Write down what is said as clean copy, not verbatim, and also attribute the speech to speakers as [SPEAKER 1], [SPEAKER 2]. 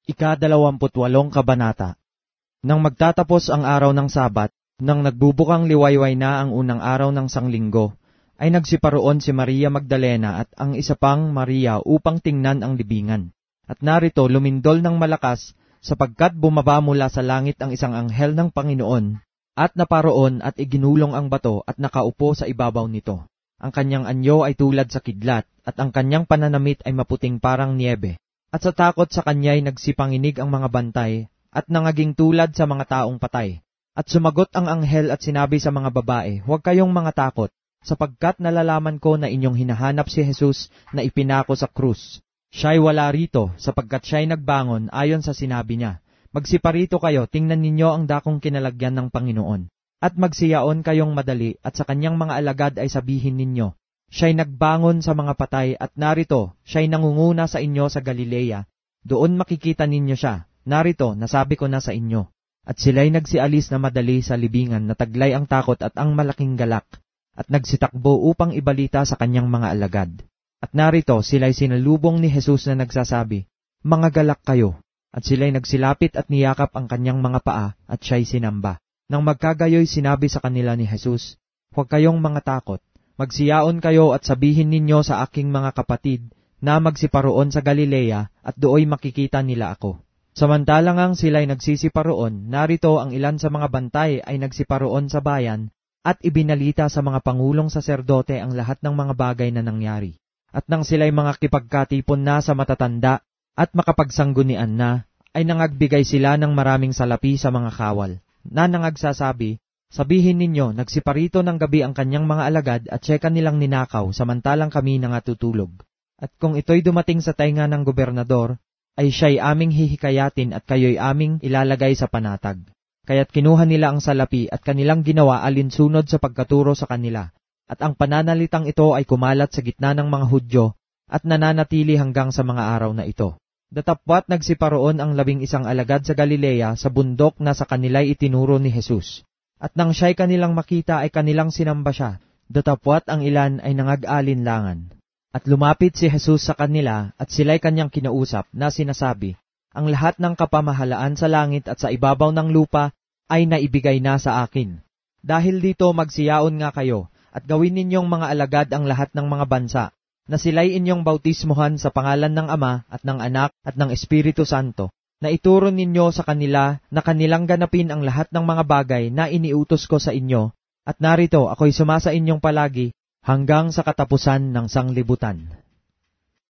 [SPEAKER 1] Ika-28 Kabanata. Nang magtatapos ang araw ng Sabat, nang nagbubukang liwayway na ang unang araw ng sanglinggo, ay nagsiparoon si Maria Magdalena at ang isa pang Maria upang tingnan ang libingan. At narito lumindol ng malakas, sapagkat bumaba mula sa langit ang isang anghel ng Panginoon, at naparoon at iginulong ang bato at nakaupo sa ibabaw nito. Ang kanyang anyo ay tulad sa kidlat, at ang kanyang pananamit ay maputing parang niebe. At sa takot sa kanya'y nagsipanginig ang mga bantay, at nangaging tulad sa mga taong patay. At sumagot ang anghel at sinabi sa mga babae, "Huwag kayong mga takot, sapagkat nalalaman ko na inyong hinahanap si Jesus na ipinako sa krus. Siya'y wala rito, sapagkat siya'y nagbangon ayon sa sinabi niya. Magsiparito kayo, tingnan ninyo ang dakong kinalagyan ng Panginoon. At magsiyaon kayong madali, at sa kanyang mga alagad ay sabihin ninyo, siya'y nagbangon sa mga patay, at narito, siya'y nangunguna sa inyo sa Galilea. Doon makikita ninyo siya. Narito, nasabi ko na sa inyo." At sila'y nagsialis na madali sa libingan na taglay ang takot at ang malaking galak, at nagsitakbo upang ibalita sa kanyang mga alagad. At narito, sila'y sinalubong ni Jesus na nagsasabi, "Mga galak kayo." At sila'y nagsilapit at niyakap ang kanyang mga paa, at siya'y sinamba. Nang magkagayoy sinabi sa kanila ni Jesus, "Huwag kayong mga takot. Magsiyaon kayo at sabihin ninyo sa aking mga kapatid na magsiparoon sa Galilea at dooy makikita nila ako." Samantalang ang sila'y nagsisiparoon, narito ang ilan sa mga bantay ay nagsiparoon sa bayan at ibinalita sa mga pangulong saserdote ang lahat ng mga bagay na nangyari. At nang sila'y mga kipagkatipon na sa matatanda at makapagsanggunian na, ay nangagbigay sila ng maraming salapi sa mga kawal, na nangagsasabi, "Sabihin ninyo, nagsiparito ng gabi ang kanyang mga alagad at siya kanilang ninakaw samantalang kami nangatutulog. At kung ito'y dumating sa tainga ng gobernador, ay siya'y aming hihikayatin at kayo'y aming ilalagay sa panatag." Kaya't kinuha nila ang salapi at kanilang ginawa alinsunod sa pagkaturo sa kanila. At ang pananalitang ito ay kumalat sa gitna ng mga Hudyo at nananatili hanggang sa mga araw na ito. Datapwat nagsiparoon ang 11 alagad sa Galilea sa bundok na sa kanila'y itinuro ni Jesus. At nang siya'y kanilang makita ay kanilang sinamba siya, datapwat ang ilan ay nangag-alinlangan. At lumapit si Jesus sa kanila at sila'y kanyang kinausap na sinasabi, "Ang lahat ng kapamahalaan sa langit at sa ibabaw ng lupa ay naibigay na sa akin. Dahil dito magsiyaon nga kayo at gawin ninyong mga alagad ang lahat ng mga bansa, na sila'y inyong bautismuhan sa pangalan ng Ama at ng Anak at ng Espiritu Santo, na ituro ninyo sa kanila na kanilang ganapin ang lahat ng mga bagay na iniutos ko sa inyo, at narito ako'y sumasa inyong palagi hanggang sa katapusan ng sanglibutan."